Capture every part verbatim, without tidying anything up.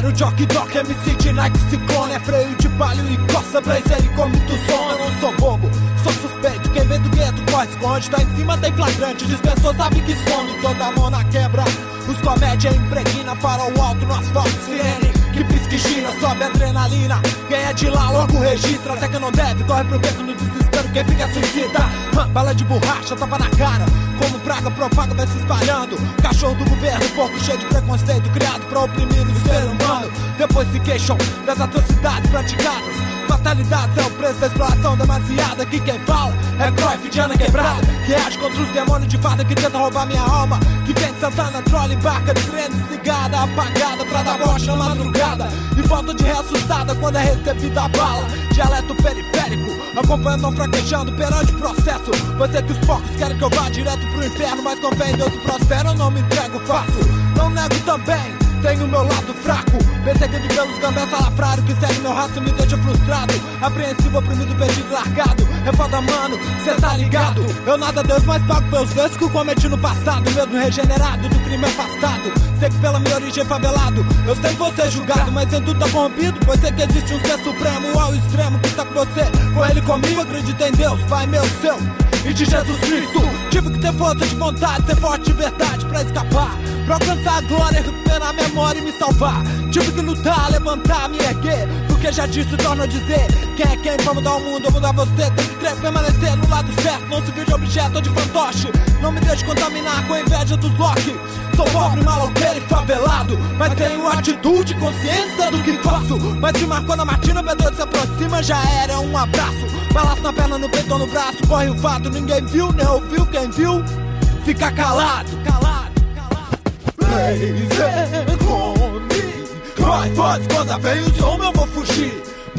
quero jockey dock, M C de Nike Ciclone. É freio de palio e coça blazer e com muito som. Eu não sou bobo, sou suspeito. Quem vem do gueto corre, esconde. Tá em cima, tem flagrante. Dispensou, sabe que esconde. Toda mão na quebra. Os comédia impregna para o alto no asfalto. Sirene que pisca e gira, sobe adrenalina. Quem é de lá logo registra. Até que não deve, corre pro beco no desespero. Quem fica suicida, hum, bala de borracha, tapa na cara. Como praga propaga, vai se espalhando. Cachorro do governo, porco cheio de preconceito, criado pra oprimir o ser humano. Depois se queixam das atrocidades praticadas. Fatalidades é o preço da exploração demasiada. Que quem fala é Cruyff de Ana Quebrada, que age contra os demônios de farda que tentam roubar minha alma. Que vem de Santana, troll e barca de trem desligada, apagada pra dar bocha na madrugada. E volta de ressuscitada quando é recebida a bala. Dialeto periférico, acompanhando não fraquejando perante o processo. Você que os porcos querem que eu vá direto pro inferno, mas com fé em Deus e prospero, eu não me entrego fácil. Não nego também, tenho meu lado fraco, perseguido pelos gambés salafrários que seguem meu rastro e me deixa frustrado. Apreensivo, oprimido, perdido, largado. É foda, mano, cê tá ligado. Eu nada Deus, mas pago pelos erros que eu cometi no passado. Mesmo regenerado, do crime afastado. Sei que pela minha origem favelado eu sei que vou ser julgado, mas sem tudo tá corrompido. Pois sei que existe um ser supremo ao extremo que está com você, com ele comigo. Acredito em Deus, Pai meu, seu e de Jesus Cristo. Tive que ter força de vontade, ser forte de verdade pra escapar, pra alcançar a glória, recuperar a memória e me salvar. Tive que lutar, levantar, me erguer, porque já disse, torno a dizer. Quem é quem pra mudar o mundo ou mudar você? Tem que crer, permanecer no lado certo, não se vir de objeto ou de fantoche. Não me deixe contaminar com a inveja dos Loki. Sou pobre, maloqueiro e favelado, mas tenho atitude, consciência do que faço. Mas se marcou na matina, Pedro se aproxima, já era um abraço. Balaço na perna, no peito ou no braço, corre o fato. Ninguém viu, nem ouviu, quem viu fica calado, calado, calado. Blazer comigo, vai, faz, quando vem o som eu vou fugir.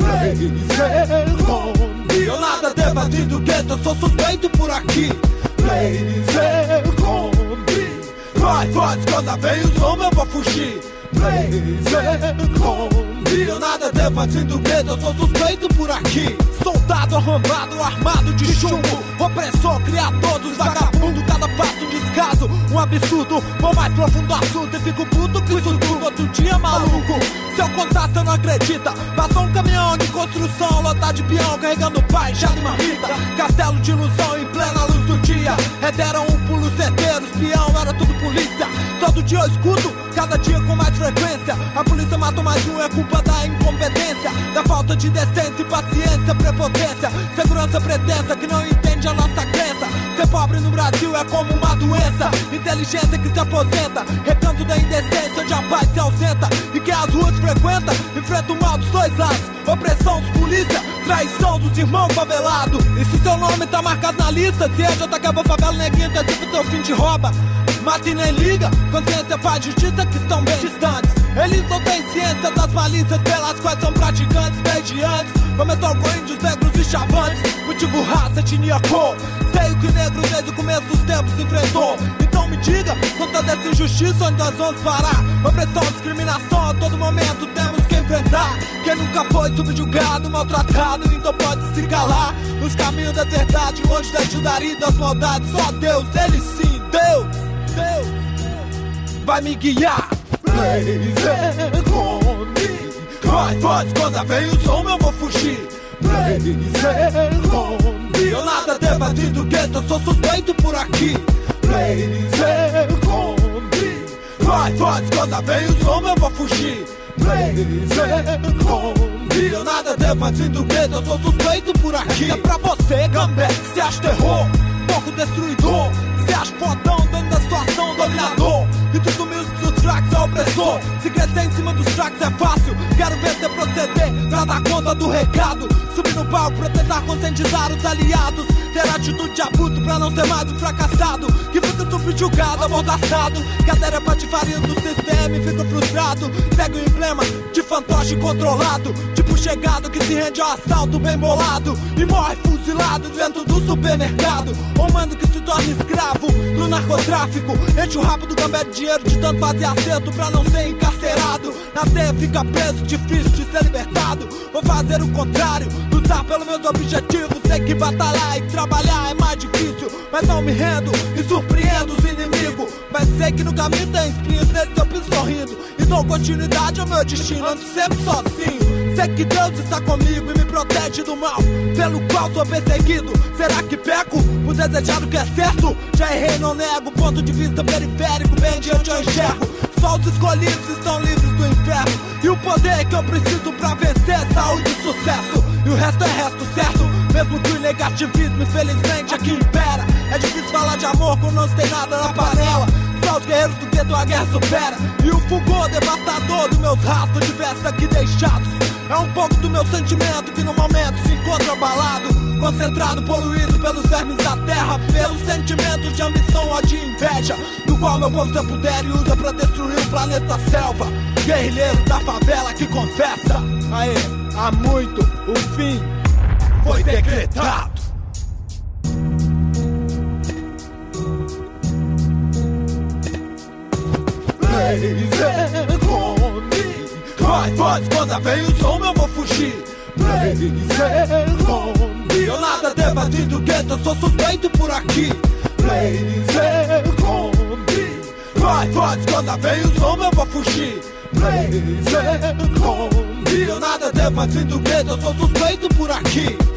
Blazer comigo, eu nada devo vir do gueto, eu sou suspeito por aqui. Blazer comigo, vai, faz, quando vem o som eu vou fugir. Blazer comigo, eu nada devo vir do gueto, eu sou suspeito por aqui. Soldado arrombado, armado de chumbo, opressor, criador dos vagabundos. Cada passo um descaso, um absurdo. Vou mais profundo assunto e fico puto com isso tudo. Outro dia maluco, se eu contar cê não acredita. Passou um caminhão de construção, lotado de peão, carregando pai, já de marmita. Castelo de ilusão em plena luz do dia. Deram um pulo certeiro, espião, era tudo polícia. Todo dia eu escuto, cada dia com mais frequência. A polícia matou mais um, é culpa da incompetência, da falta de decência e paciência, prepotência. Segurança pretensa que não entende a nossa crença. Ser pobre no Brasil é como uma doença. Inteligência que se aposenta, recanto da indecência, onde a paz se ausenta. E quem as ruas frequenta, enfrenta o mal dos dois lados. Opressão dos polícia, traição dos irmãos favelados. E se seu nome tá marcado na lista, se é J K favela neguinho, antecipa teu fim de rouba. Mata e nem liga, consciência, paz e justiça que estão bem distantes. Eles não têm ciência das malícias pelas quais são praticantes desde antes. Começou com índios, negros e chavantes, motivo, raça, etnia, cor. Sei o que o negro desde o começo dos tempos enfrentou. Então me diga, com toda essa injustiça, onde nós vamos parar? Opressão, discriminação, a todo momento temos que enfrentar. Quem nunca foi subjugado, maltratado, então pode se calar. Nos caminhos da verdade, longe da ajudaria e das maldades. Só Deus, Ele sim, Deus, Deus, vai me guiar. Blazer comigo, vai, faz, quando vem o som eu vou fugir. Blazer comigo, eu nada devo vir do gueto, eu sou suspeito por aqui. Blazer comigo, vai, faz, quando vem o som eu vou fugir. Blazer comigo, eu nada devo vir do gueto, eu sou suspeito por aqui. É pra você, gambé, que cê acha terror, pouco destruidor. Cê acha fodão, dentro da situação, dominador. E tu sumiu dos fracos, é opressor. Se crescer em cima dos fracos é fácil. Quero ver você proceder pra dar conta do recado. Subir no palco pra tentar conscientizar os aliados. Ter atitude de abuso pra não ser mais um fracassado que fica subjugado, amordaçado. Cadeira patifaria do sistema e fica frustrado. Segue o emblema de fantoche controlado, tipo chegado que se rende ao assalto bem bolado e morre fuzilado dentro do supermercado. Ou mando que se torna escravo no narcotráfico, enche o rabo do gambé de dinheiro de tanto fazer acerto pra não ser encarcerado. Na teia fica preso, difícil de ser libertado. Vou fazer o contrário, lutar pelos meus objetivos. Sei que batalhar e trabalhar é mais difícil, mas não me rendo e surpreendo os inimigos. Mas sei que no caminho tem espinhos, neles eu piso sorrindo e dou continuidade ao meu destino, ando sempre sozinho. Sei que Deus está comigo e me protege do mal pelo qual sou perseguido. Será que peco por desejar o que é certo? Já errei, não nego, ponto de vista periférico, bem diante eu enxergo. Só os escolhidos estão livres do inferno, e o poder que eu preciso pra vencer é saúde e sucesso. E o resto é resto, certo? Mesmo que o negativismo infelizmente aqui impera. É difícil falar de amor quando não se tem nada na panela. Só os guerreiros do gueto a guerra supera. E o fulgor devastador dos meus rastros diversos aqui deixados é um pouco do meu sentimento que no momento se encontra abalado, concentrado, poluído pelos vermes da terra, pelos sentimentos de ambição ou de inveja, do qual meu povo se puder e usa pra destruir o planeta selva. Guerrilheiro da favela que confessa: aê, há muito o fim foi decretado. Blazer comigo, vai, voz, quando vem o som eu vou fugir. Blazer comigo, eu nada devo vir do gueto, eu sou suspeito por aqui. Blazer comigo, vai, voz, quando vem o som eu vou fugir. Blazer comigo, eu nada devo vir do gueto, eu sou suspeito por aqui.